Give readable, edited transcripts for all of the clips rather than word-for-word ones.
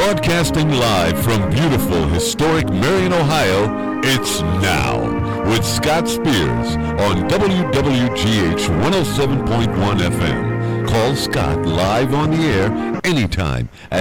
Broadcasting live from beautiful, historic Marion, Ohio, it's Now with Scott Spears on WWGH 107.1 FM. Call Scott live on the air anytime at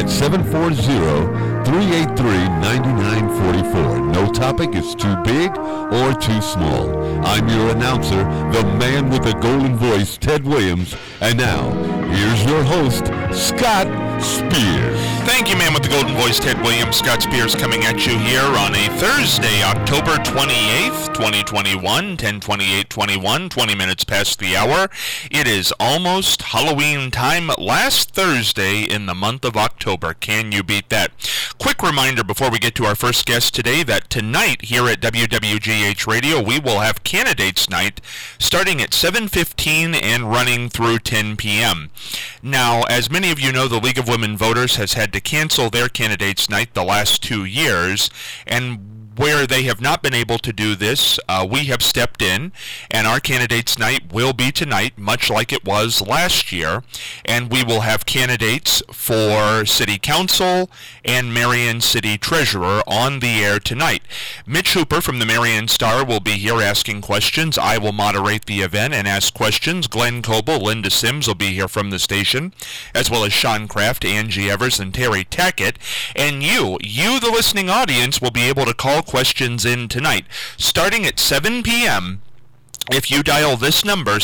740-383-9944. No topic is too big or too small. I'm your announcer, the man with the golden voice, Ted Williams. And now, here's your host, Scott Spears. Thank you, man with the golden voice, Ted Williams. Scott Spears coming at you here on a Thursday, October 28th, 2021, 10:28:21, 20 minutes past the hour. It is almost Halloween time, last Thursday in the month of October. Can you beat that? Quick reminder before we get to our first guest today that tonight here at WWGH Radio, we will have Candidates Night starting at 7:15 and running through 10 p.m. Now, as many of you know, the League of Women Voters has had to cancel their Candidates Night the last 2 years, and where they have not been able to do this, we have stepped in, and our Candidates Night will be tonight, much like it was last year, and we will have candidates for City Council and Marion City Treasurer on the air tonight. Mitch Hooper from the Marion Star will be here asking questions. I will moderate the event and ask questions. Glenn Coble, Linda Sims will be here from the station, as well as Sean Kraft, Angie Evers, and Terry Tackett. And you, the listening audience, will be able to call questions in tonight, starting at 7 p.m. If you dial this number,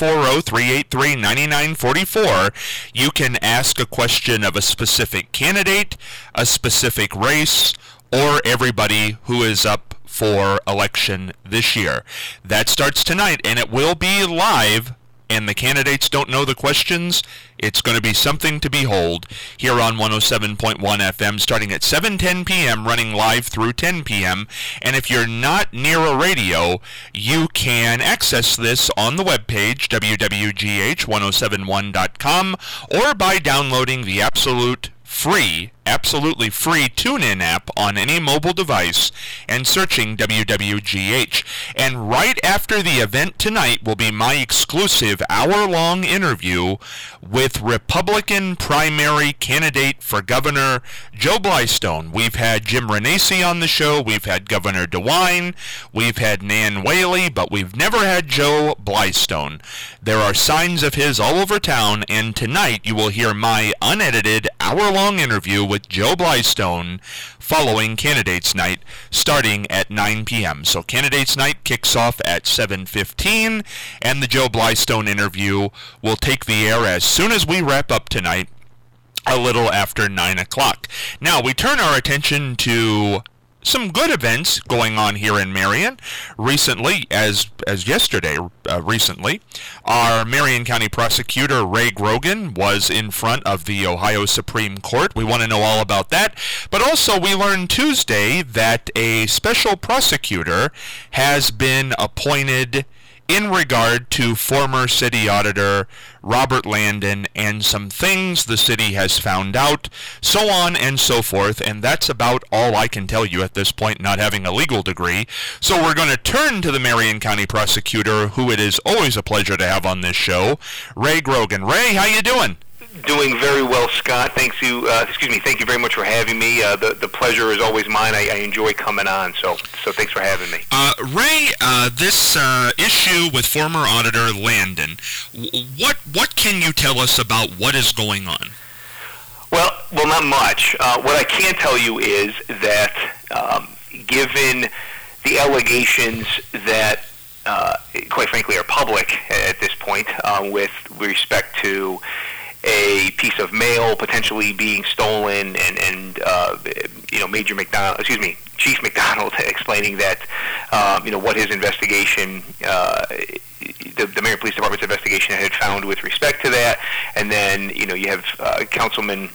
740-383-9944, you can ask a question of a specific candidate, a specific race, or everybody who is up for election this year. That starts tonight, and it will be live, and the candidates don't know the questions. It's going to be something to behold here on 107.1 FM starting at 7:10 p.m., running live through 10 p.m. And if you're not near a radio, you can access this on the webpage, www.gh1071.com, or by downloading the absolutely free TuneIn app on any mobile device and searching WWGH. And right after the event tonight will be my exclusive hour-long interview with Republican primary candidate for governor Joe Blystone. We've had Jim Renacci on the show, we've had Governor DeWine, we've had Nan Whaley, but we've never had Joe Blystone. There are signs of his all over town, and tonight you will hear my unedited hour-long interview with Joe Blystone following Candidates Night starting at 9 p.m. So Candidates Night kicks off at 7:15, and the Joe Blystone interview will take the air as soon as we wrap up tonight, a little after 9 o'clock. Now, we turn our attention to some good events going on here in Marion. Recently, as yesterday, our Marion County Prosecutor Ray Grogan was in front of the Ohio Supreme Court. We want to know all about that. But also, we learned Tuesday that a special prosecutor has been appointed in regard to former city auditor Robert Landon and some things the city has found out, so on and so forth, and that's about all I can tell you at this point, not having a legal degree. So we're going to turn to the Marion County Prosecutor, who it is always a pleasure to have on this show, Ray Grogan. Ray, how you doing? Doing very well, Scott. Thank you very much for having me. The pleasure is always mine. I enjoy coming on, so thanks for having me. Ray, this issue with former auditor Landon, what can you tell us about what is going on? Well, not much. What I can tell you is that given the allegations that, quite frankly, are public at this point, with respect to a piece of mail potentially being stolen, and Chief McDonald explaining that what his investigation, the Marion Police Department's investigation had found with respect to that, and then you have Councilman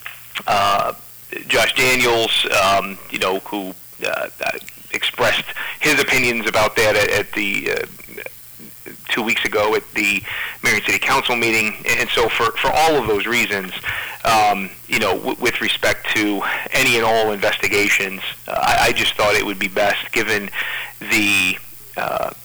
Josh Daniels, who expressed his opinions about that at the 2 weeks ago at the Marion City Council meeting. And so for all of those reasons, with respect to any and all investigations, I just thought it would be best, given the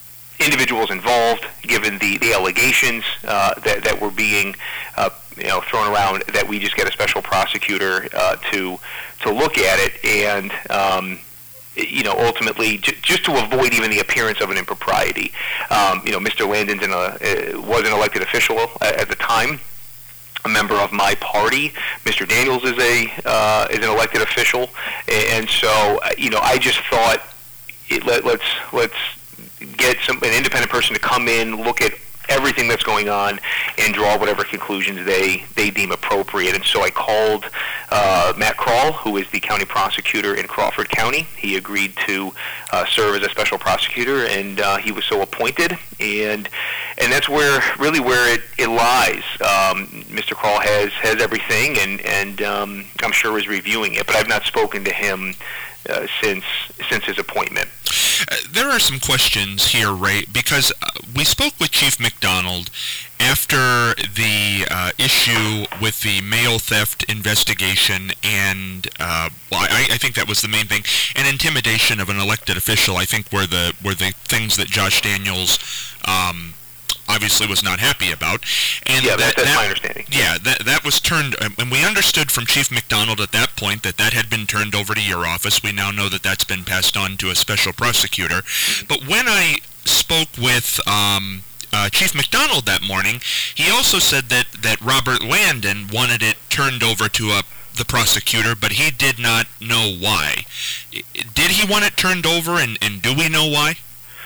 individuals involved, given the allegations that were being thrown around, that we just get a special prosecutor to look at it, and ultimately just to avoid even the appearance of an impropriety. Mr. Landon's was an elected official at the time, a member of my party. Mr. Daniels is an elected official, and so I just thought let's get an independent person to come in, look at everything that's going on, and draw whatever conclusions they deem appropriate. And so I called Matt Krall, who is the county prosecutor in Crawford County. He agreed to serve as a special prosecutor, and he was so appointed. And that's where it lies. Mr. Krall has everything, and I'm sure is reviewing it. But I've not spoken to him since his appointment. There are some questions here, Ray, because we spoke with Chief McDonald after the issue with the mail theft investigation, and I think that was the main thing, and intimidation of an elected official. I think were the things that Josh Daniels obviously was not happy about. And that's my understanding. Yeah, that was turned, and we understood from Chief McDonald at that point that had been turned over to your office. We now know that that's been passed on to a special prosecutor. But when I spoke with Chief McDonald that morning, he also said that Robert Landon wanted it turned over to the prosecutor, but he did not know why. Did he want it turned over, and do we know why?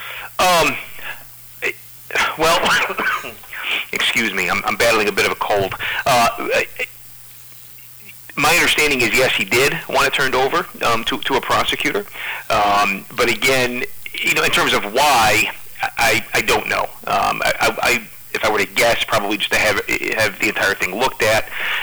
Well, excuse me, I'm battling a bit of a cold. My understanding is, yes, he did want it turned over to a prosecutor. But again, in terms of why, I don't know. If I were to guess, probably just to have the entire thing looked at,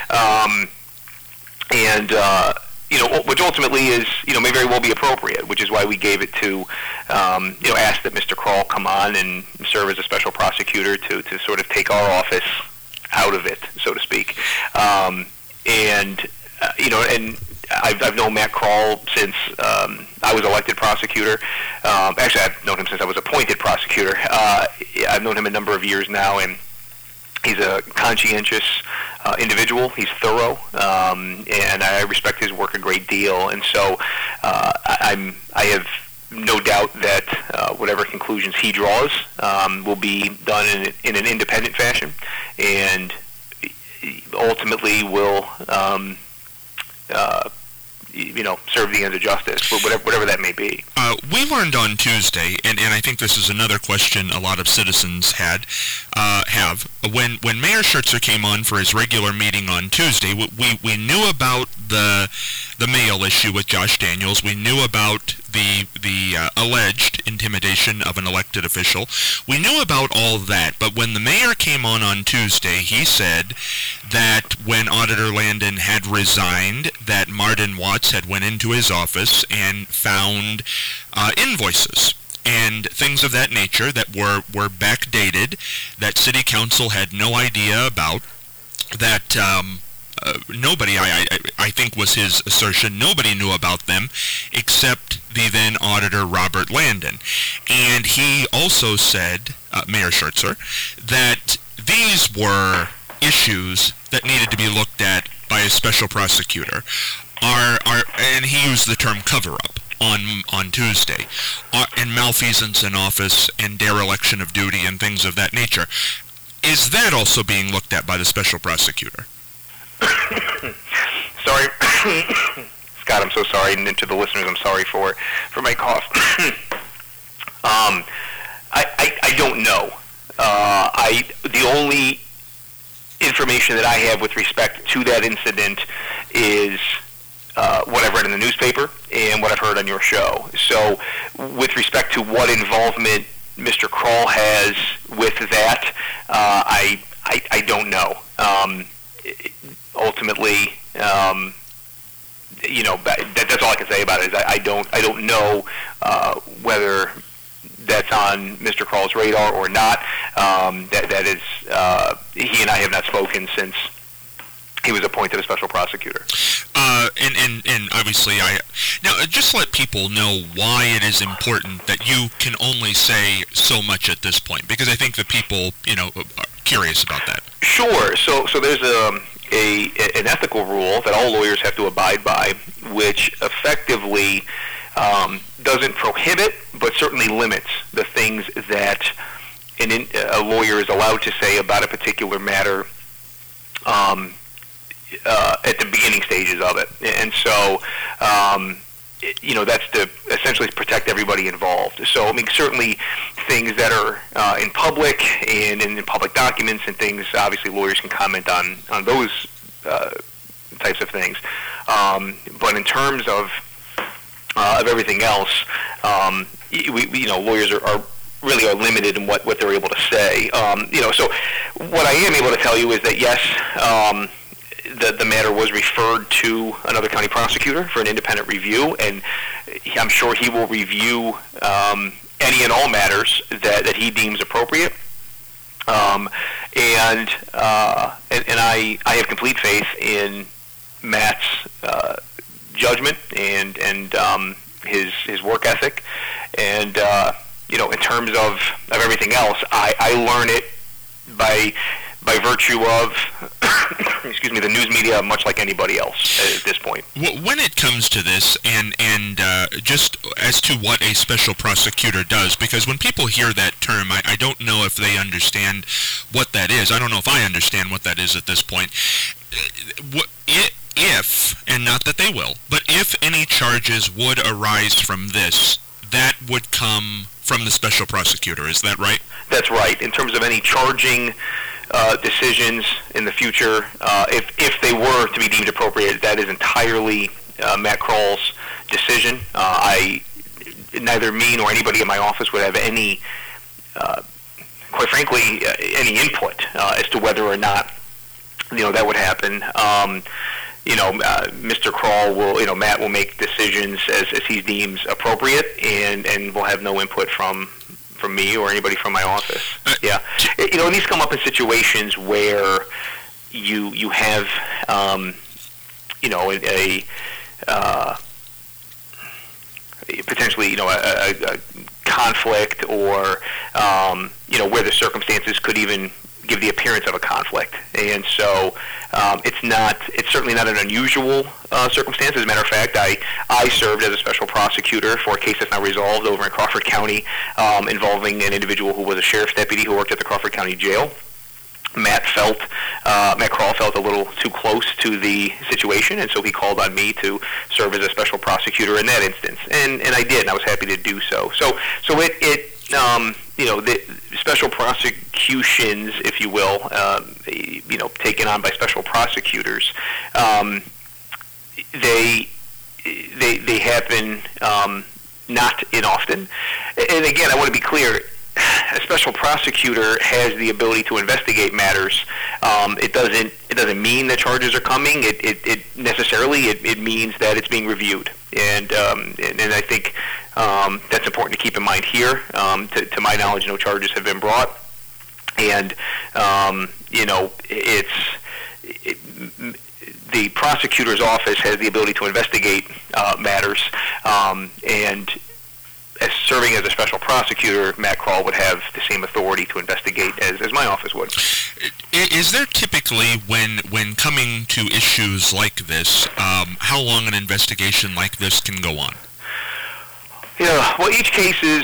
which ultimately is, may very well be appropriate, which is why we gave it to, ask that Mr. Krall come on and serve as a special prosecutor to sort of take our office out of it, so to speak. And I've known Matt Krall since I was elected prosecutor. Actually, I've known him since I was appointed prosecutor. I've known him a number of years now, and he's a conscientious individual. He's thorough, and I respect his work a great deal. And so I have no doubt that whatever conclusions he draws will be done in an independent fashion, and ultimately will serve the ends of justice, whatever that may be. We learned on Tuesday, and I think this is another question a lot of citizens have. When Mayor Schertzer came on for his regular meeting on Tuesday, we knew about the mail issue with Josh Daniels. We knew about the alleged intimidation of an elected official. We knew about all that, but when the mayor came on Tuesday, he said that when Auditor Landon had resigned, that Martin Watts had went into his office and found invoices and things of that nature that were backdated, that City Council had no idea about, that nobody, I think was his assertion, nobody knew about them except the then Auditor Robert Landon. And he also said, Mayor Schertzer, that these were issues that needed to be looked at by a special prosecutor. And he used the term cover-up on Tuesday, and malfeasance in office and dereliction of duty and things of that nature. Is that also being looked at by the special prosecutor? Sorry. Scott, I'm so sorry, and to the listeners, I'm sorry for my cough. I don't know. The only information that I have with respect to that incident is what I've read in the newspaper and what I've heard on your show. So with respect to what involvement Mr. Krall has with that, I don't know. Ultimately, that's all I can say about it. Is I don't know whether that's on Mr. Krall's radar or not. That is, he and I have not spoken since he was appointed a special prosecutor. And obviously now just let people know why it is important that you can only say so much at this point, because I think the people, are curious about that. Sure. So there's an ethical rule that all lawyers have to abide by, which effectively doesn't prohibit, but certainly limits the things that a lawyer is allowed to say about a particular matter at the beginning stages of it. And so, that's to essentially protect everybody involved. So, certainly things that are in public and in public documents and things, obviously lawyers can comment on those types of things. But in terms of everything else, lawyers are really limited in what they're able to say. So what I am able to tell you is that yes, the matter was referred to another county prosecutor for an independent review, and I'm sure he will review any and all matters that he deems appropriate. And I have complete faith in Matt's judgment and his work ethic, and in terms of everything else, I learn it by virtue of the news media, much like anybody else at this point. When it comes to this, and just as to what a special prosecutor does, because when people hear that term, I don't know if they understand what that is. I don't know if I understand what that is at this point. If, and not that they will, but if any charges would arise from this, that would come from the special prosecutor. Is that right? That's right. In terms of any charging decisions in the future, if they were to be deemed appropriate, that is entirely Matt Kroll's decision. Neither me nor anybody in my office would have any, quite frankly, any input as to whether or not that would happen. Mr. Kroll will, Matt will make decisions as he deems appropriate, and will have no input from me or anybody from my office. Yeah. These come up in situations where you have, potentially, a conflict, or, where the circumstances could even give the appearance of a conflict. And so it's certainly not an unusual circumstance. As a matter of fact, I served as a special prosecutor for a case that's now resolved over in Crawford County, involving an individual who was a sheriff's deputy who worked at the Crawford County Jail. Matt Kroll felt a little too close to the situation, and so he called on me to serve as a special prosecutor in that instance, and I did, and I was happy to do so. So the special prosecutions, if you will, taken on by special prosecutors, they happen not inoften. And again, I want to be clear. A special prosecutor has the ability to investigate matters. It doesn't mean that charges are coming. It necessarily means that it's being reviewed, and I think that's important to keep in mind here. To my knowledge, no charges have been brought, and the prosecutor's office has the ability to investigate matters, and as serving as a special prosecutor, Matt Kroll would have the same authority to investigate as my office would. Is there typically, when coming to issues like this, how long an investigation like this can go on? Yeah, well, each case is,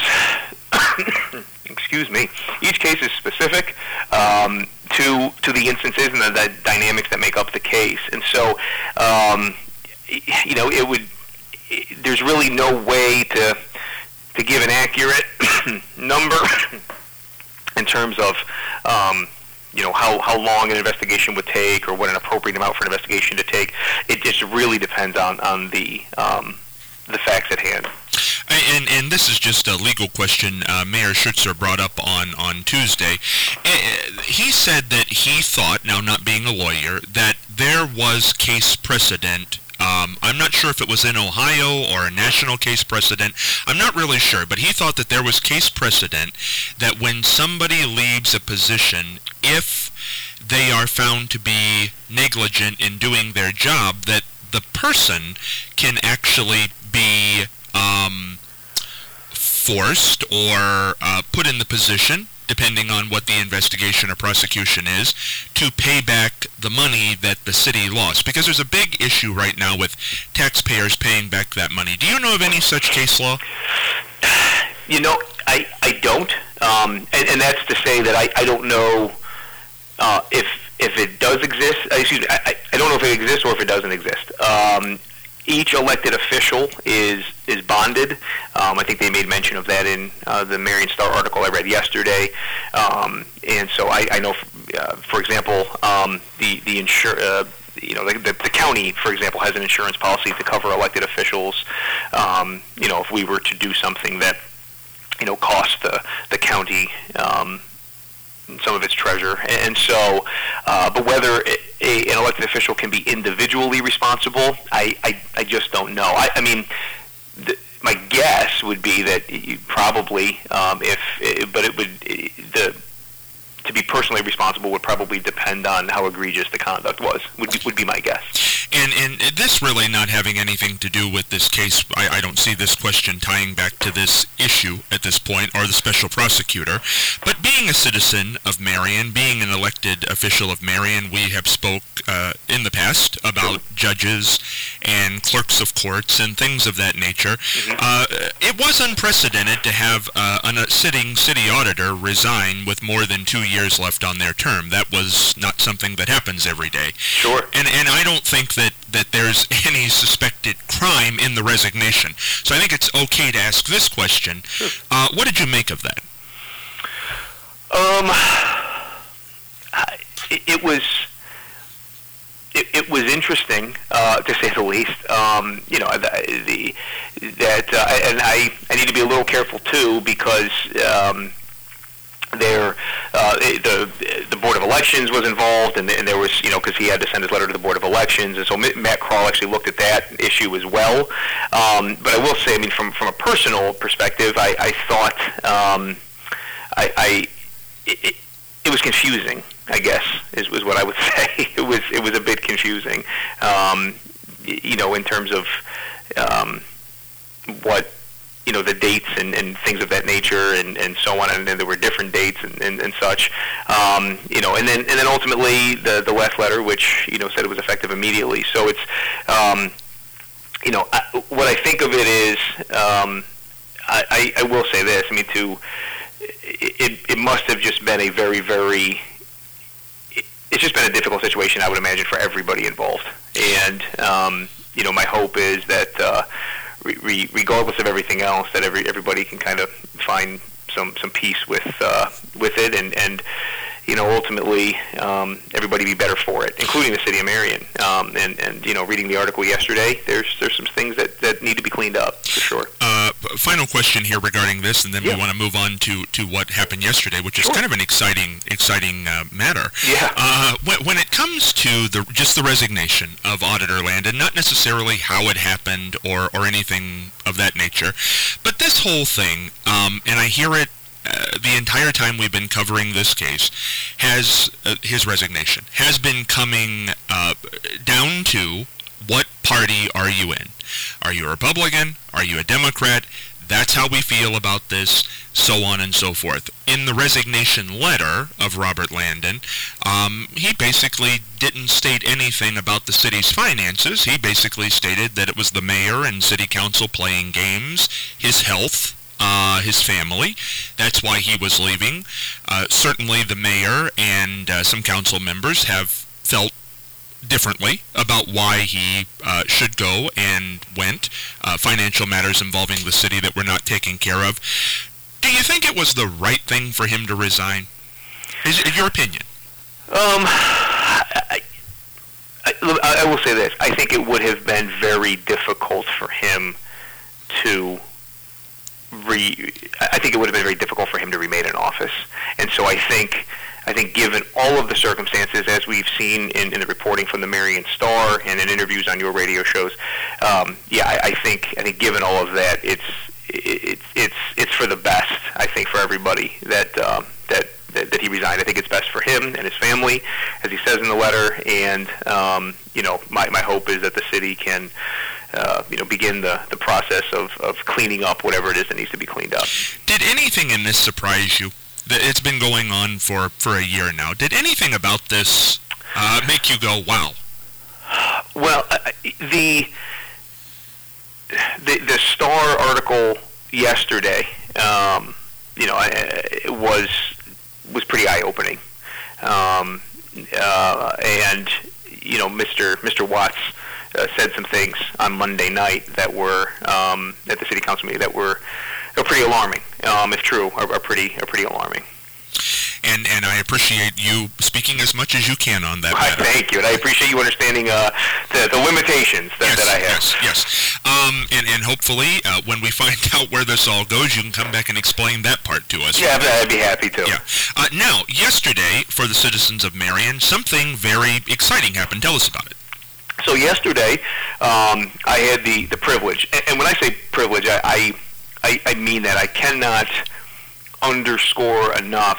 each case is specific to the instances and the dynamics that make up the case. And so, there's really no way to give an accurate number in terms of how long an investigation would take, or what an appropriate amount for an investigation to take. It just really depends on the facts at hand. And this is just a legal question Mayor Schutzer brought up on Tuesday. He said that he thought, now not being a lawyer, that there was case precedent I'm not sure if it was in Ohio or a national case precedent. I'm not really sure, but he thought that there was case precedent that when somebody leaves a position, if they are found to be negligent in doing their job, that the person can actually be forced or put in the position, depending on what the investigation or prosecution is, to pay back the money that the city lost. Because there's a big issue right now with taxpayers paying back that money. Do you know of any such case law? You know, I don't. And that's to say that I don't know if it does exist. Excuse me, I don't know if it exists or if it doesn't exist. Each elected official is bonded. I think they made mention of that in the Marion Star article I read yesterday. And so I know, for example, the county, for example, has an insurance policy to cover elected officials. If we were to do something that cost the county some of its treasure, and so, but whether an elected official can be individually responsible, I just don't know. I mean, my guess would be that you probably, to be personally responsible would probably depend on how egregious the conduct was. Would be my guess. And this really not having anything to do with this case, I don't see this question tying back to this issue at this point, or the special prosecutor. But being a citizen of Marion, being an elected official of Marion, we have spoke in the past about judges and clerks of courts and things of that nature. It was unprecedented to have a sitting city auditor resign with more than 2 years left on their term. That was not something that happens every day. Sure. And I don't think that there's any suspected crime in the resignation. So I think it's okay to ask this question. Sure. What did you make of that? It was interesting, to say the least. And I need to be a little careful too, because the Board of Elections was involved, and there was, because he had to send his letter to the Board of Elections, and so Matt Krall actually looked at that issue as well. But I will say, I mean, from a personal perspective, I thought it was confusing, I guess, is what I would say. It was a bit confusing, in terms of what, the dates and things of that nature and so on, and then there were different dates and such, and then ultimately the last letter, which, said it was effective immediately. So it's, what I think of it is, I will say this, I mean, it must have just been a very, very, it's just been a difficult situation, I would imagine, for everybody involved. And, my hope is that, regardless of everything else, that everybody can kind of find some peace with it, and ultimately everybody be better for it, including the city of Marion. And reading the article yesterday, there's some things that need to be cleaned up for sure. Final question here regarding this, and then we want to move on to what happened yesterday, which is kind of an exciting matter. Yeah. When it comes to just the resignation of Auditor Landon, not necessarily how it happened or anything of that nature, but this whole thing, and I hear it the entire time we've been covering this case, has his resignation has been coming down to, what party are you in? Are you a Republican? Are you a Democrat? That's how we feel about this, so on and so forth. In the resignation letter of Robert Landon, he basically didn't state anything about the city's finances. He basically stated that it was the mayor and city council playing games, his health, his family. That's why he was leaving. Certainly the mayor and some council members have felt differently about why he should go and went. Financial matters involving the city that were not taken care of. Do you think it was the right thing for him to resign? Is your opinion? I will say this. I think it would have been very difficult for him to remain in office. And so I think given all of the circumstances, as we've seen in the reporting from the Marion Star and in interviews on your radio shows, I think given all of that, it's for the best. I think for everybody that he resigned. I think it's best for him and his family, as he says in the letter. And my hope is that the city can begin the process of cleaning up whatever it is that needs to be cleaned up. Did anything in this surprise you? It's been going on for a year now. Did anything about this make you go, wow? Well, the Star article yesterday, was pretty eye-opening, and Mr. Watts said some things on Monday night that were at the city council meeting that were pretty alarming. If true, are pretty alarming. And I appreciate you speaking as much as you can on that matter. Thank you, and I appreciate you understanding the limitations that I have. Yes. And hopefully, when we find out where this all goes, you can come back and explain that part to us. Yeah, I'd be happy to. Yeah. Now, yesterday, for the citizens of Marion, something very exciting happened. Tell us about it. So yesterday, I had the privilege, and when I say privilege, I mean that. I cannot underscore enough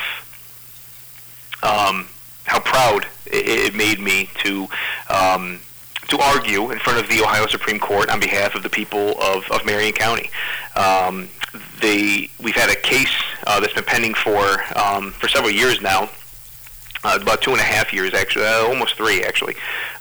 how proud it made me to argue in front of the Ohio Supreme Court on behalf of the people of Marion County. We've had a case that's been pending for several years now. About 2.5 years, actually, almost 3, actually,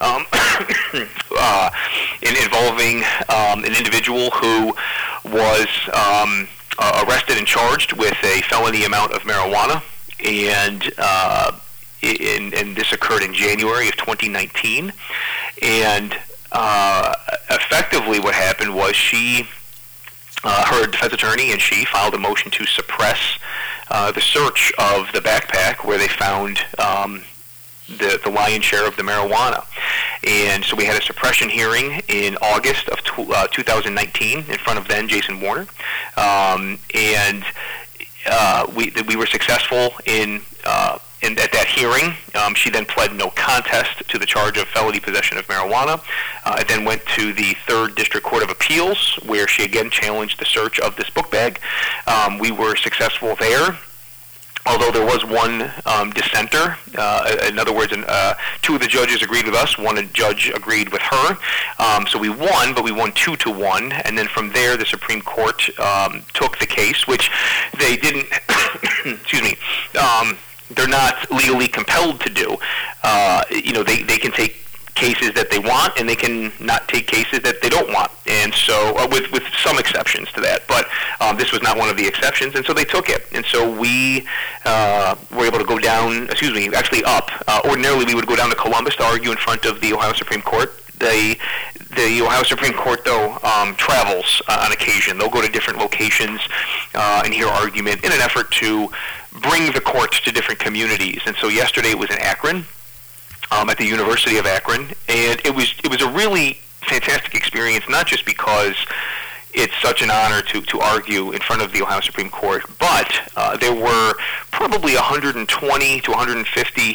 involving an individual who was arrested and charged with a felony amount of marijuana, and this occurred in January of 2019. And effectively, what happened was her defense attorney and she filed a motion to suppress the search of the backpack where they found the lion's share of the marijuana. And so we had a suppression hearing in August of 2019 in front of then Jason Warner. And we were successful at that hearing. She then pled no contest to the charge of felony possession of marijuana. It then went to the 3rd District Court of Appeals, where she again challenged the search of this book bag. We were successful there, although there was one dissenter. In other words, 2 of the judges agreed with us, 1 judge agreed with her. So we won, but we won 2-1. And then from there, the Supreme Court took the case, which they didn't, excuse me, they're not legally compelled to do. They can take cases that they want, and they can not take cases that they don't want. And so, with some exceptions to that, but this was not one of the exceptions, and so they took it. And so we were able to go down, up. Ordinarily, we would go down to Columbus to argue in front of the Ohio Supreme Court. The Ohio Supreme Court, though, travels on occasion. They'll go to different locations and hear argument in an effort to bring the courts to different communities. And so yesterday it was in Akron, at the University of Akron, and it was a really fantastic experience, not just because it's such an honor to argue in front of the Ohio Supreme Court, but there were probably 120 to 150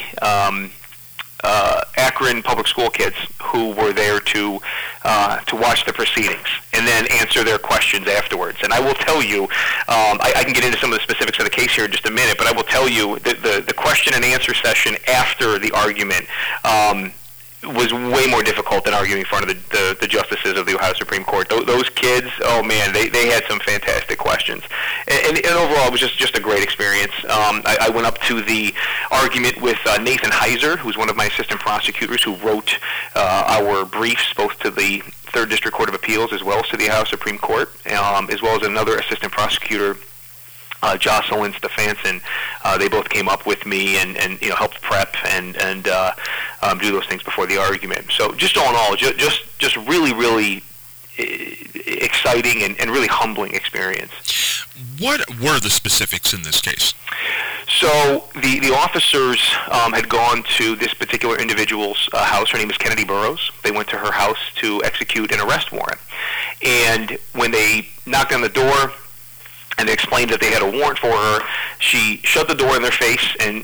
Akron public school kids who were there to watch the proceedings and then answer their questions afterwards. And I will tell you, I can get into some of the specifics of the case here in just a minute, but I will tell you that the question and answer session after the argument was way more difficult than arguing in front of the justices of the Ohio Supreme Court. Those kids, oh man, they had some fantastic questions. And overall, it was just a great experience. I went up to the argument with Nathan Heiser, who's one of my assistant prosecutors who wrote our briefs both to the 3rd District Court of Appeals as well as to the Ohio Supreme Court, as well as another assistant prosecutor, Jocelyn Stefanson. They both came up with me and helped prep and do those things before the argument. So just all in all, just really exciting and really humbling experience. What were the specifics in this case? So the officers had gone to this particular individual's house. Her name is Kennedy Burrows. They went to her house to execute an arrest warrant. And when they knocked on the door, and they explained that they had a warrant for her. She shut the door in their face and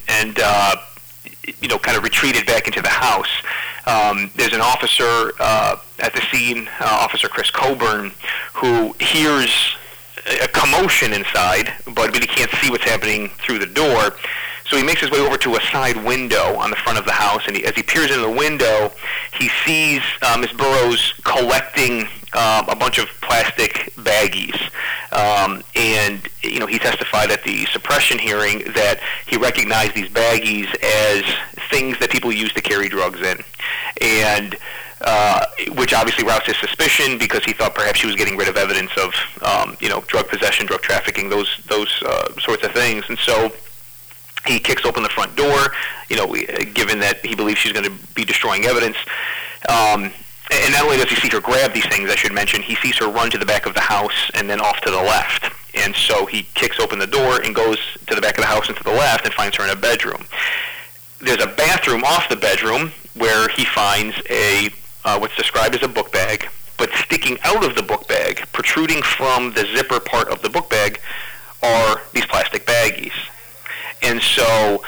kind of retreated back into the house. There's an officer at the scene, Officer Chris Coburn, who hears a commotion inside, but he can't see what's happening through the door. So he makes his way over to a side window on the front of the house, and as he peers into the window, he sees Ms. Burrows collecting a bunch of plastic baggies. And he testified at the suppression hearing that he recognized these baggies as things that people use to carry drugs in, and which obviously roused his suspicion because he thought perhaps she was getting rid of evidence of drug possession, drug trafficking, those sorts of things. And so he kicks open the front door, given that he believes she's going to be destroying evidence. And not only does he see her grab these things, I should mention, he sees her run to the back of the house and then off to the left. And so he kicks open the door and goes to the back of the house and to the left and finds her in a bedroom. There's a bathroom off the bedroom where he finds what's described as a book bag, but sticking out of the book bag, protruding from the zipper part of the book bag, are these plastic baggies. And so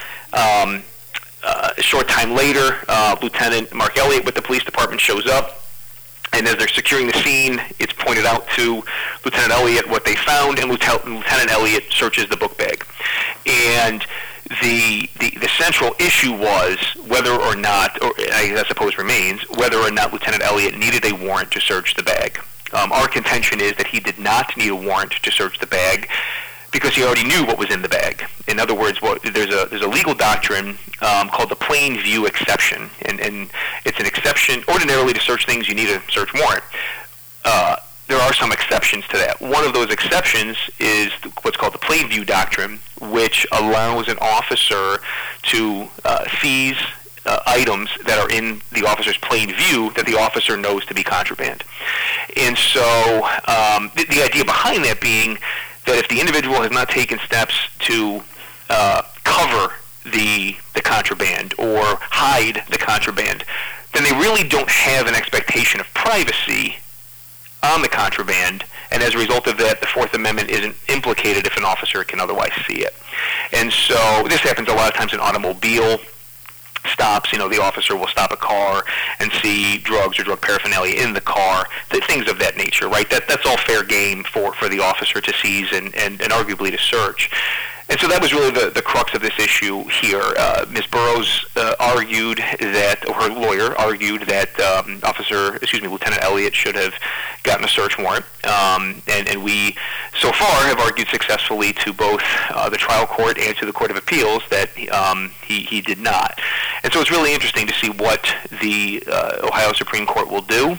a short time later, Lieutenant Mark Elliott with the police department shows up, and as they're securing the scene, it's pointed out to Lieutenant Elliott what they found, and Lieutenant Elliott searches the book bag. And the central issue was whether or not, or I suppose remains, whether or not Lieutenant Elliott needed a warrant to search the bag. Our contention is that he did not need a warrant to search the bag because he already knew what was in the bag. In other words, there's a legal doctrine called the plain view exception, and it's an exception. Ordinarily, to search things, you need a search warrant. There are some exceptions to that. One of those exceptions is what's called the plain view doctrine, which allows an officer to seize items that are in the officer's plain view that the officer knows to be contraband. And so the idea behind that being that if the individual has not taken steps to cover the contraband or hide the contraband, then they really don't have an expectation of privacy on the contraband, and as a result of that, the Fourth Amendment isn't implicated if an officer can otherwise see it. And so this happens a lot of times in automobile stops. The officer will stop a car and see drugs or drug paraphernalia in the car, things of that nature, right? That's all fair game for the officer to seize and arguably to search. And so that was really the crux of this issue here. Ms. Burrows argued that, or her lawyer argued that Lieutenant Elliott should have gotten a search warrant. And we, so far, have argued successfully to both the trial court and to the Court of Appeals that he did not. And so it's really interesting to see what the Ohio Supreme Court will do.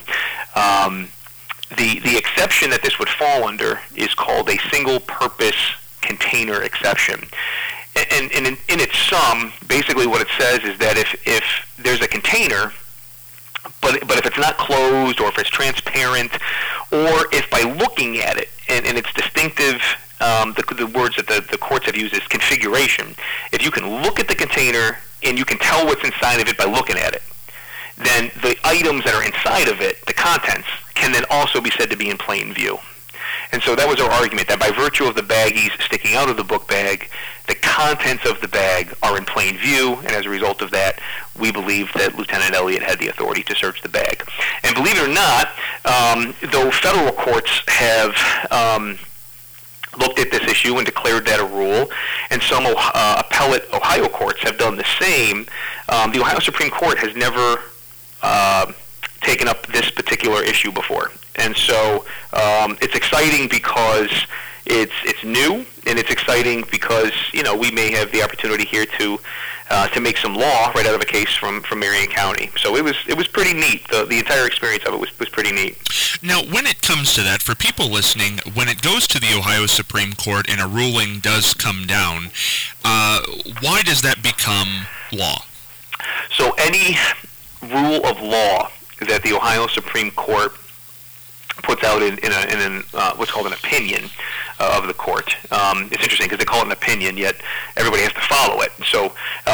The exception that this would fall under is called a single-purpose container exception. And in its sum, basically what it says is that if there's a container, but if it's not closed or if it's transparent, or if by looking at it, and it's distinctive, the words that the courts have used is configuration, if you can look at the container and you can tell what's inside of it by looking at it, then the items that are inside of it, the contents, can then also be said to be in plain view. And so that was our argument, that by virtue of the baggies sticking out of the book bag, the contents of the bag are in plain view, and as a result of that, we believe that Lieutenant Elliott had the authority to search the bag. And believe it or not, though federal courts have looked at this issue and declared that a rule, and some appellate Ohio courts have done the same, the Ohio Supreme Court has never taken up this particular issue before. And so it's exciting because it's new, and it's exciting because we may have the opportunity here to make some law right out of a case from Marion County. So it was pretty neat. The entire experience of it was pretty neat. Now, when it comes to that, for people listening, when it goes to the Ohio Supreme Court and a ruling does come down, why does that become law? So any rule of law that the Ohio Supreme Court puts out in what's called an opinion of the court. It's interesting because they call it an opinion, yet everybody has to follow it. So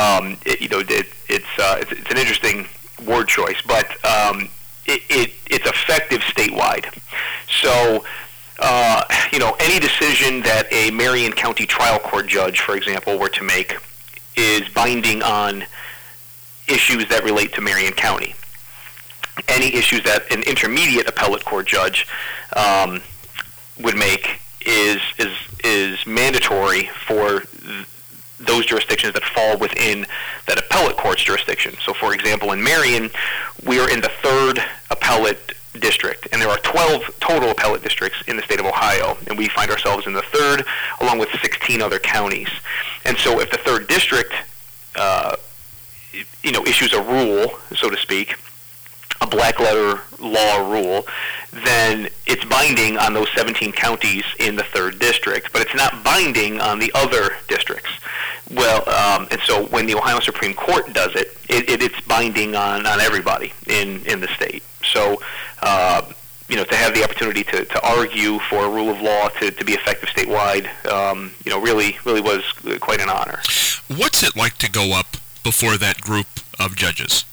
it's an interesting word choice, but it's effective statewide. So any decision that a Marion County trial court judge, for example, were to make is binding on issues that relate to Marion County. Any issues that an intermediate appellate court judge would make is mandatory for those jurisdictions that fall within that appellate court's jurisdiction. So, for example, in Marion, we are in the 3rd appellate district, and there are 12 total appellate districts in the state of Ohio, and we find ourselves in the 3rd, along with 16 other counties. And so, if the 3rd district, issues a rule, so to speak, a black letter law rule, then it's binding on those 17 counties in the 3rd district, but it's not binding on the other districts. Well, and so when the Ohio Supreme Court does it, it's binding on everybody in the state. So, to have the opportunity to argue for a rule of law to be effective statewide, really was quite an honor. What's it like to go up before that group of judges?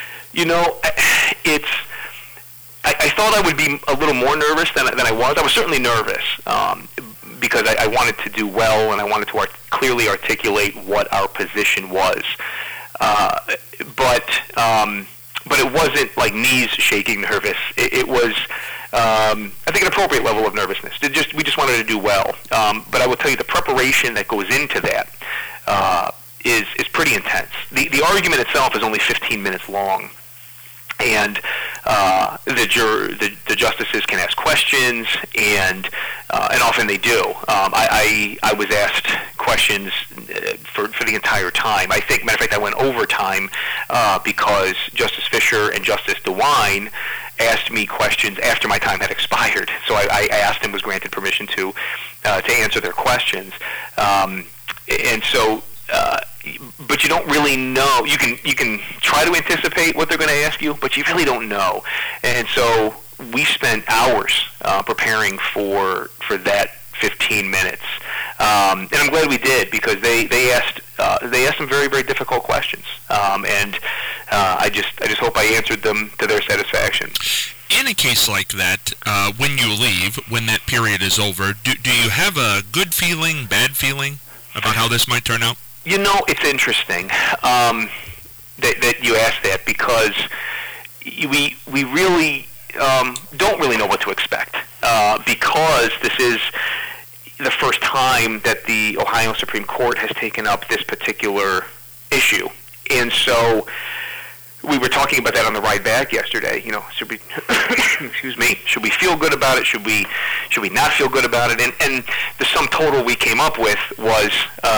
I thought I would be a little more nervous than I was. I was certainly nervous because I wanted to do well, and I wanted to clearly articulate what our position was. But it wasn't like knees shaking nervous. It was, I think, an appropriate level of nervousness. We just wanted to do well. But I will tell you, the preparation that goes into that is pretty intense. The argument itself is only 15 minutes long. And the justices can ask questions, and often they do. I was asked questions for the entire time. I think, matter of fact, I went overtime because Justice Fisher and Justice DeWine asked me questions after my time had expired. So I asked and was granted permission to answer their questions. And so. But you don't really know. You can try to anticipate what they're going to ask you, but you really don't know. And so we spent hours preparing for that 15 minutes, and I'm glad we did, because they asked some very, very difficult questions, and I just hope I answered them to their satisfaction. In a case like that, when you leave, when that period is over, do you have a good feeling, bad feeling about how this might turn out? It's interesting that you asked that, because we really don't really know what to expect, because this is the first time that the Ohio Supreme Court has taken up this particular issue. And so we were talking about that on the ride back yesterday. Should we should we feel good about it? Should we not feel good about it? And the sum total we came up with was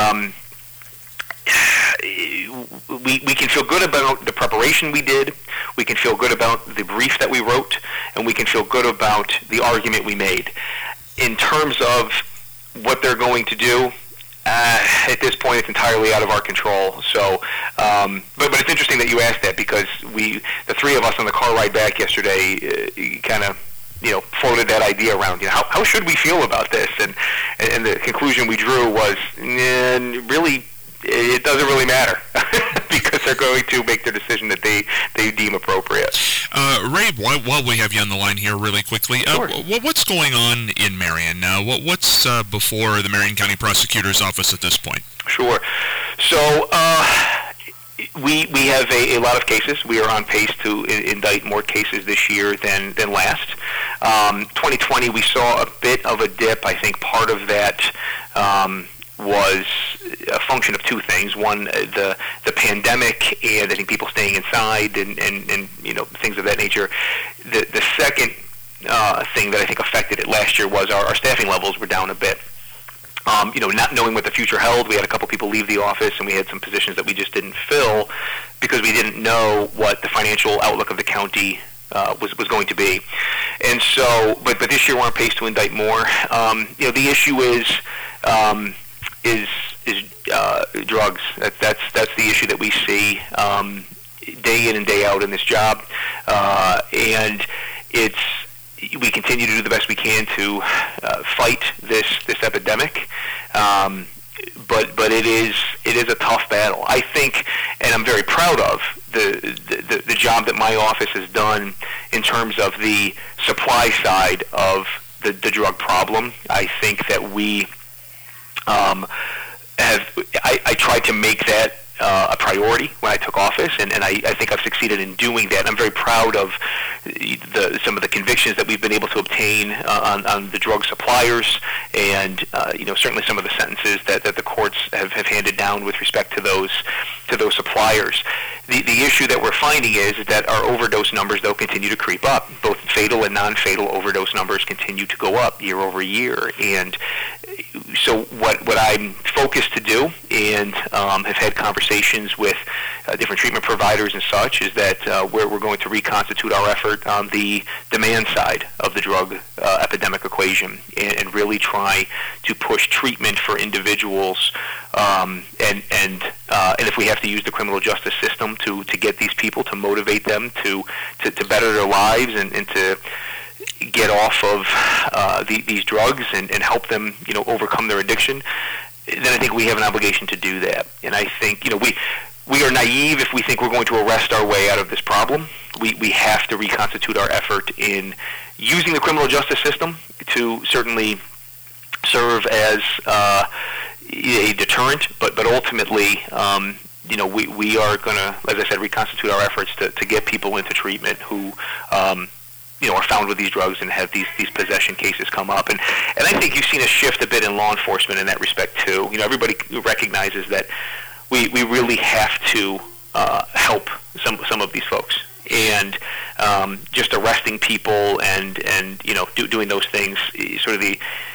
we can feel good about the preparation we did, we can feel good about the brief that we wrote, and we can feel good about the argument we made. In terms of what they're going to do, at this point it's entirely out of our control. So, but it's interesting that you asked that, because the three of us on the car ride back yesterday, kind of floated that idea around. How should we feel about this? And the conclusion we drew was, really, it doesn't really matter, because they're going to make their decision that they deem appropriate. Ray, while we have you on the line here really quickly, Sure. What's going on in Marion now? What's before the Marion County Prosecutor's Office at this point? Sure. So we have a lot of cases. We are on pace to indict more cases this year than last. 2020, we saw a bit of a dip. I think part of that was a function of two things. One, the pandemic, and I think people staying inside and things of that nature. The second thing that I think affected it last year was our staffing levels were down a bit. Not knowing what the future held, we had a couple people leave the office, and we had some positions that we just didn't fill because we didn't know what the financial outlook of the county was going to be. And so, but this year we're on pace to indict more. The issue is drugs. That's the issue that we see day in and day out in this job, and we continue to do the best we can to fight this epidemic, but it is a tough battle. I think, and I'm very proud of the job that my office has done in terms of the supply side of the drug problem. I think that we I tried to make that a priority when I took office, and I think I've succeeded in doing that. I'm very proud of some of the convictions that we've been able to obtain on the drug suppliers, and certainly some of the sentences that the courts have handed down with respect to those suppliers. The issue that we're finding is that our overdose numbers, though, continue to creep up. Both fatal and non-fatal overdose numbers continue to go up year over year, and so what I'm focused to do, and have had conversations with different treatment providers and such, is that we're going to reconstitute our effort on the demand side of the drug epidemic equation, and really try to push treatment for individuals, and if we have to use the criminal justice system to get these people, to motivate them to better their lives and to get off of these drugs and help them, overcome their addiction, then I think we have an obligation to do that. And I think, we are naive if we think we're going to arrest our way out of this problem. We have to reconstitute our effort in using the criminal justice system to certainly serve as a deterrent, but ultimately, we are going to, as I said, reconstitute our efforts to get people into treatment who are found with these drugs and have these possession cases come up. And I think you've seen a shift a bit in law enforcement in that respect too. Everybody recognizes that we really have to help some of these folks. And just arresting people and doing those things, sort of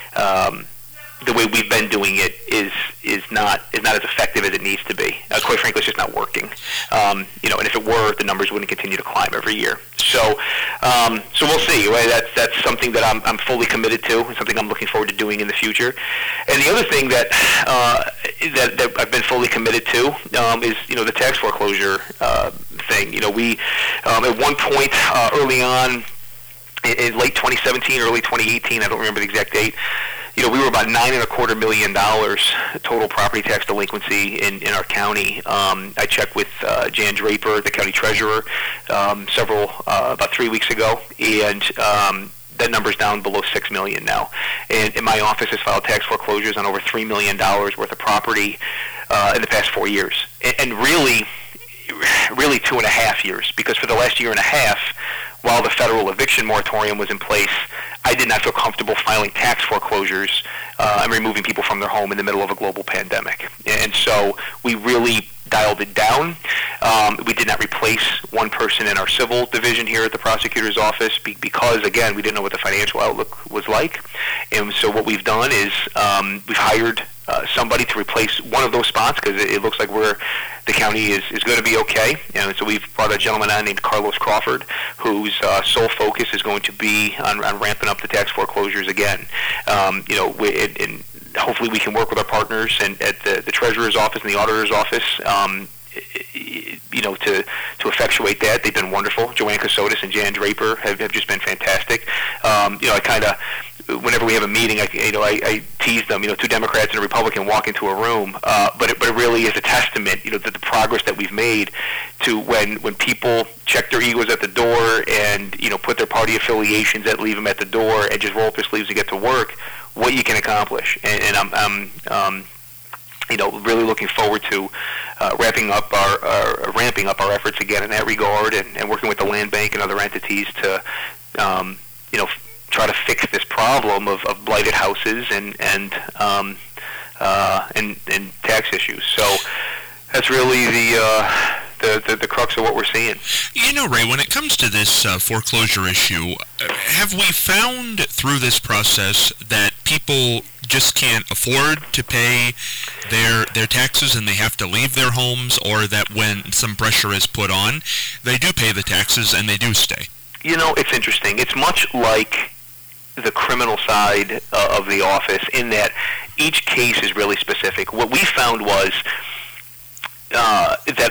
the way we've been doing it is not as effective as it needs to be. Quite frankly, it's just not working. And if it were, the numbers wouldn't continue to climb every year. So we'll see. That's something that I'm fully committed to, and something I'm looking forward to doing in the future. And the other thing that I've been fully committed to is the tax foreclosure thing. We at one point early on in late 2017, early 2018, I don't remember the exact date. We were about $9.25 million total property tax delinquency in our county. I checked with Jan Draper, the county treasurer, about 3 weeks ago, and that number's down below $6 million now. And my office has filed tax foreclosures on over $3 million worth of property in the past 4 years, and really 2.5 years, because for the last year and a half, while the federal eviction moratorium was in place, I did not feel comfortable filing tax foreclosures and removing people from their home in the middle of a global pandemic. And so we really dialed it down. We did not replace one person in our civil division here at the prosecutor's office because, again, we didn't know what the financial outlook was like. And so what we've done is we've hired somebody to replace one of those spots, because it looks like the county is going to be okay. And so we've brought a gentleman on named Carlos Crawford, whose sole focus is going to be on ramping up the tax foreclosures again. And hopefully we can work with our partners and at the treasurer's office and the auditor's office, to effectuate that. They've been wonderful. Joanne Casotis and Jan Draper have just been fantastic. I kind of, whenever we have a meeting, I tease them. Two Democrats and a Republican walk into a room, but it really is a testament, to the progress that we've made to when people check their egos at the door and put their party affiliations that leave them at the door and just roll up their sleeves and get to work, what you can accomplish. And I'm really looking forward to ramping up our efforts again in that regard, and working with the land bank and other entities to try to fix this problem of blighted houses and tax issues. So that's really the crux of what we're seeing. Ray, when it comes to this foreclosure issue, have we found through this process that people just can't afford to pay their taxes and they have to leave their homes, or that when some pressure is put on, they do pay the taxes and they do stay? It's interesting. It's much like the criminal side of the office, in that each case is really specific. What we found was that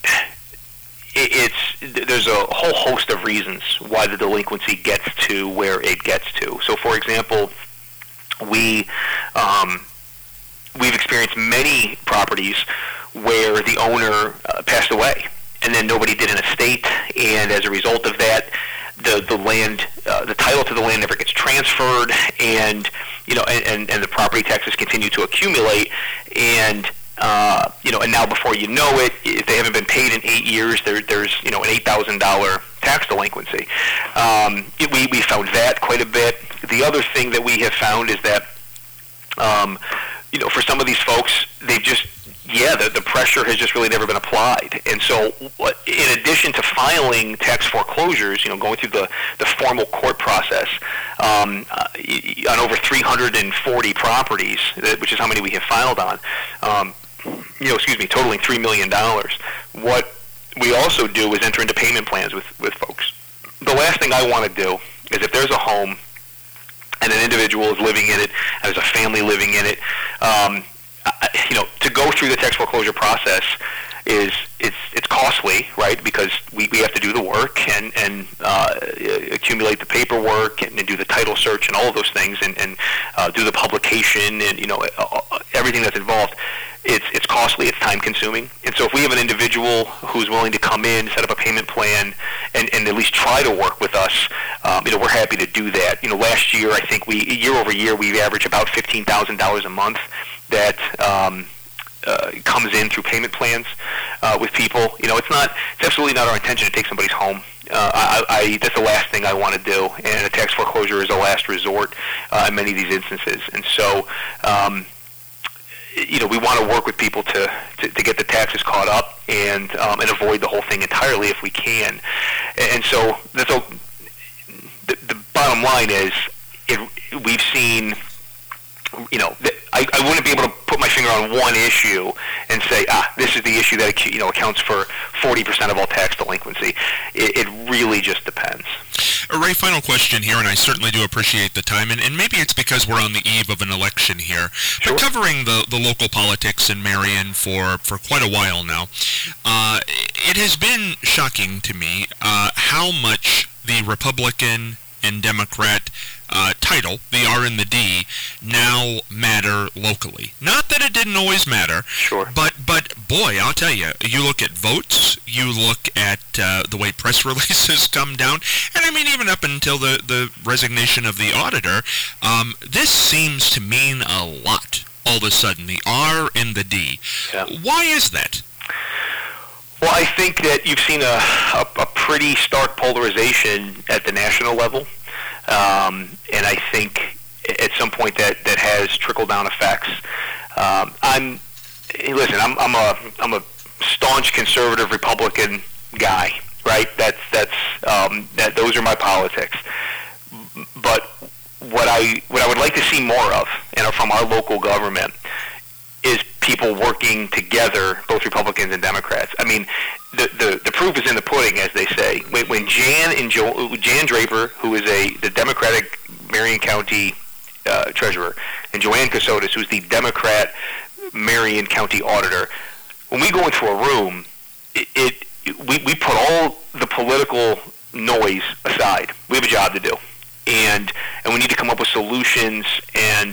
there's a whole host of reasons why the delinquency gets to where it gets to. So, for example, we've experienced many properties where the owner passed away, and then nobody did an estate, and as a result of that, the land, the title to the land never gets transferred, and and the property taxes continue to accumulate, and and now before you know it, if they haven't been paid in 8 years, there's an $8,000 tax delinquency. We found that quite a bit. The other thing that we have found is that for some of these folks, they've just the pressure has just really never been applied. And so in addition to filing tax foreclosures, going through the formal court process on over 340 properties, which is how many we have filed on, totaling $3 million. What we also do is enter into payment plans with folks. The last thing I want to do is, if there's a home and an individual is living in it, and there's a family living in it, to go through the tax foreclosure process it's costly, right? Because we have to do the work and accumulate the paperwork and do the title search and all of those things and do the publication and everything that's involved. It's costly, it's time consuming. And so if we have an individual who's willing to come in, set up a payment plan, and at least try to work with us, we're happy to do that. Last year, I think year over year, we average about $15,000 a month that comes in through payment plans with people. It's absolutely not our intention to take somebody's home. That's the last thing I want to do, and a tax foreclosure is a last resort in many of these instances. And so, we want to work with people to get the taxes caught up and avoid the whole thing entirely if we can. And so the bottom line is, we've seen, I wouldn't be able to put my finger on one issue and say, this is the issue that accounts for 40% of all tax delinquency. It really just depends. Ray, final question here, and I certainly do appreciate the time, and maybe it's because we're on the eve of an election here. Sure. But covering the local politics in Marion for quite a while now, it has been shocking to me how much the Republican and Democrat title, the R and the D, now matter locally. Not that it didn't always matter, sure, but boy, I'll tell you, you look at votes, you look at the way press releases come down, and I mean even up until the resignation of the auditor, this seems to mean a lot all of a sudden, the R and the D. Yeah. Why is that? Well, I think that you've seen a pretty stark polarization at the national level. And I think at some point that has trickle-down effects. I'm a staunch conservative Republican guy, right? Those are my politics. But what I would like to see more of, from our local government, is people working together, both Republicans and Democrats. I mean, the proof is in the pudding, as they say. When Jan Draper, who is the Democratic Marion County treasurer, and Joanne Casotis, who's the Democrat Marion County auditor, when we go into a room, we put all the political noise aside. We have a job to do. And we need to come up with solutions and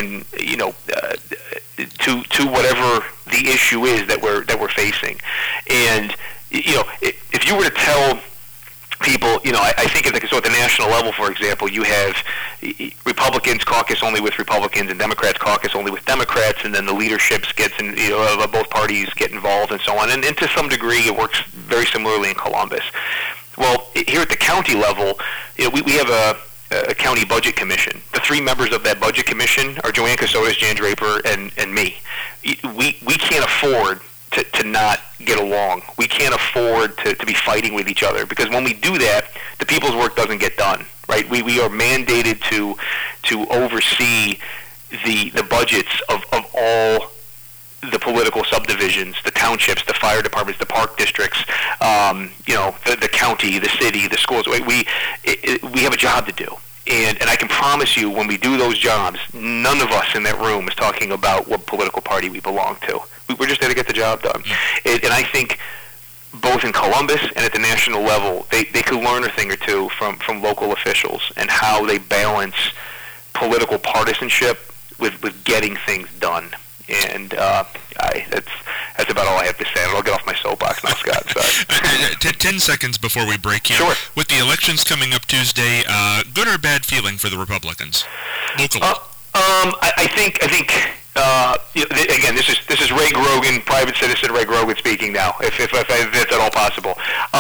to whatever the issue is that we're facing. And if you were to tell people, I think at the national level, for example, you have Republicans caucus only with Republicans and Democrats caucus only with Democrats, and then the leaderships of both parties get involved and so on. And to some degree, it works very similarly in Columbus. Well, here at the county level, we have a county budget commission. The three members of that budget commission are Joanne Casotis, Jan Draper, and me. We can't afford to not get along. We can't afford to be fighting with each other, because when we do that, the people's work doesn't get done, right? We are mandated to oversee the budgets of all the political subdivisions, the townships, the fire departments, the park districts, the county, the city, the schools. We have a job to do. And I can promise you, when we do those jobs, none of us in that room is talking about what political party we belong to. We're just there to get the job done. And I think both in Columbus and at the national level, they could learn a thing or two from local officials and how they balance political partisanship with getting things done. And that's about all I have to say. I'll get off my soapbox now, Scott. 10 seconds before we break here. Sure. With the elections coming up Tuesday, good or bad feeling for the Republicans locally? I think. Again, this is Ray Grogan, private citizen Ray Grogan speaking now. If at all possible,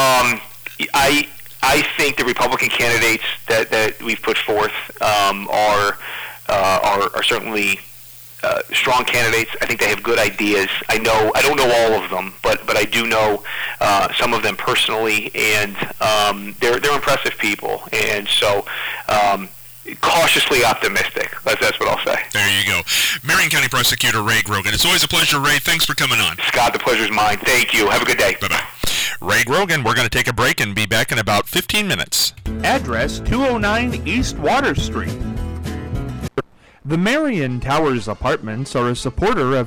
I think the Republican candidates that we've put forth are certainly strong candidates. I think they have good ideas. I don't know all of them, but I do know some of them personally, and they're impressive people, and so. Cautiously optimistic. That's what I'll say. There you go. Marion County Prosecutor Ray Grogan. It's always a pleasure, Ray. Thanks for coming on. Scott, the pleasure's mine. Thank you. Have a good day. Bye-bye. Ray Grogan, we're going to take a break and be back in about 15 minutes. Address 209 East Water Street. The Marion Towers Apartments are a supporter of